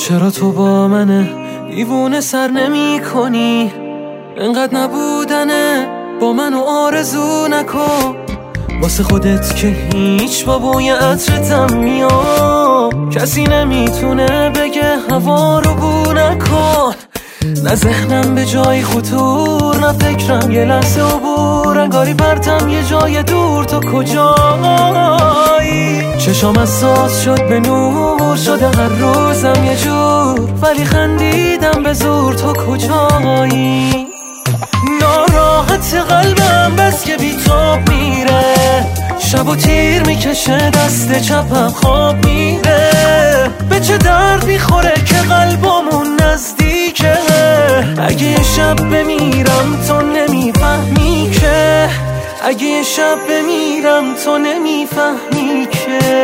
چرا تو با منه دیوونه سر نمی کنی؟ انقدر نبودنه با منو آرزو نکن، واسه خودت که هیچ با بوی عطرتم میام. کسی نمیتونه بگه هوا رو بو نکن، نه ذهنم به جای خطور، نه فکرم یه لحظه عبور. انگاری پرتم یه جای دور، تو کجایی؟ چشام حساس شد به نور، شده هر روزم یه جور، ولی خندیدم به زور. تو کجایی؟ ناراحت قلبم بس که بی تاب میره، شب و تیر میکشه دست چپم خواب میره. به چه درد میخوره که قلبمون نزدیکه؟ اگه یه شب بمیرم تو نمیفهمی که، اگه یه شب بمیرم تو نمیفهمی که.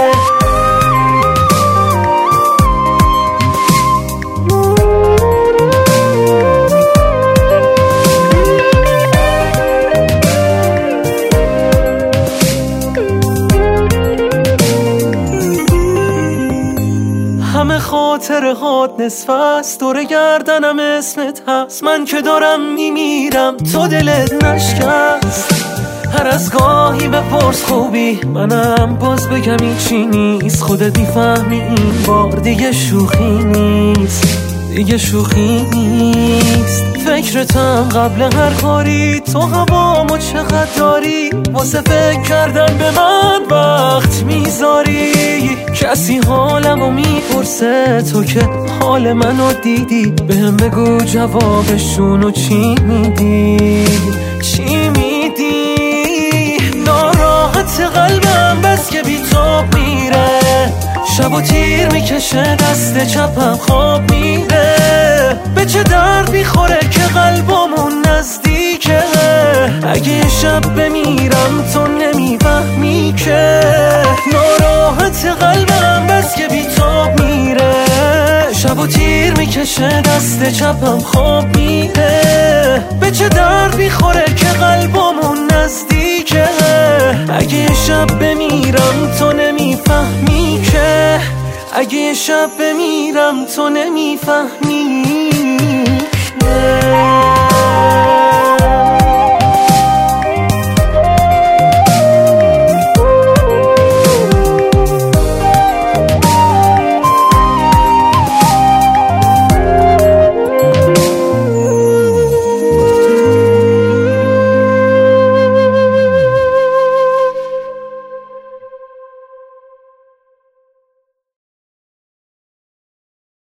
همه خاطره هات نصف است، دور گردنم اسمت هست. من که دارم میمیرم تو دلت نشکست. هر از گاهی بپرس خوبی، منم باز بگم هیچی نیست. خودت میفهمی این بار دیگه شوخی نیست، دیگه شوخی نیست. فکرتم قبل هر کاری، تو هوامو چقدر داری، واسه فکر کردن به من وقت میذاری. کسی حالمو میپرسه تو که حال منو دیدی، بهم بگو جوابشونو چی میدی، چی میدی؟ ناراحت قلبم بس که بی تاب میره، شب و تیر میکشه دست چپم خواب میره. به چه درد میخوره که قلبمون نزدیکه؟ اگه یه شب بمیرم تو نمیفهمی که. ناراحت قلبم بس که بی تاب میره، شب و تیر میکشه دست چپم خواب میره. به چه درد میخوره که قلبمون نزدیکه؟ اگه یه شب بمیرم تو نمیفهمی که، اگه یه شب بمیرم تو نمیفهمی که.